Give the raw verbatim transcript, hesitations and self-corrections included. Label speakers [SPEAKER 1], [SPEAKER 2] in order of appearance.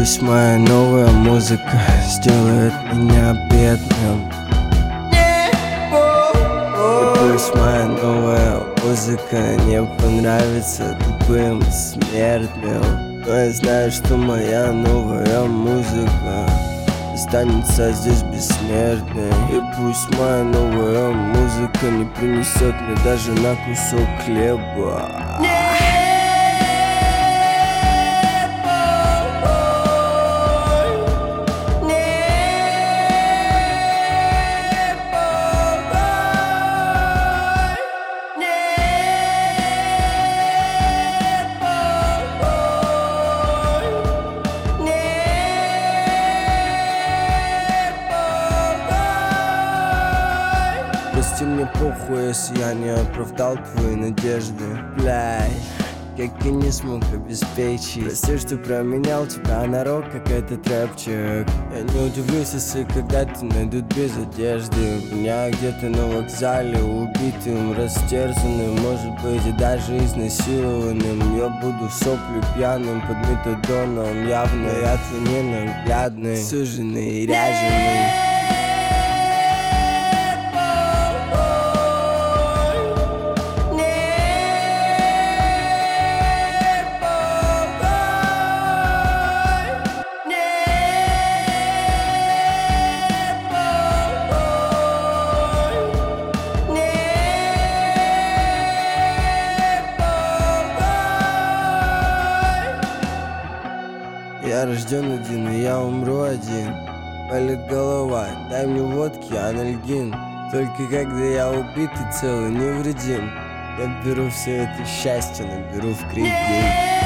[SPEAKER 1] пусть моя новая музыка сделает меня бедным. И пусть моя новая музыка не понравится тупым смертным. Но я знаю, что моя новая музыка останется здесь бессмертной. И пусть моя новая музыка не принесет мне даже на кусок хлеба. Прости мне похуй, если я не оправдал твои надежды. Бляй, как я не смог обеспечить. Прости, что променял тебя на рок, как этот рэпчик. Я не удивлюсь, если когда-то найдут без одежды меня где-то на вокзале, убитым, растерзанным, может быть и даже изнасилованным. Я буду соплю пьяным под метадоном, явно я твой ненаглядный, суженный и ряженый. Я рожден один, и я умру один. Болит голова, дай мне водки, анальгин. Только когда я убит и целый, невредим, я беру все это счастье, наберу в кредит.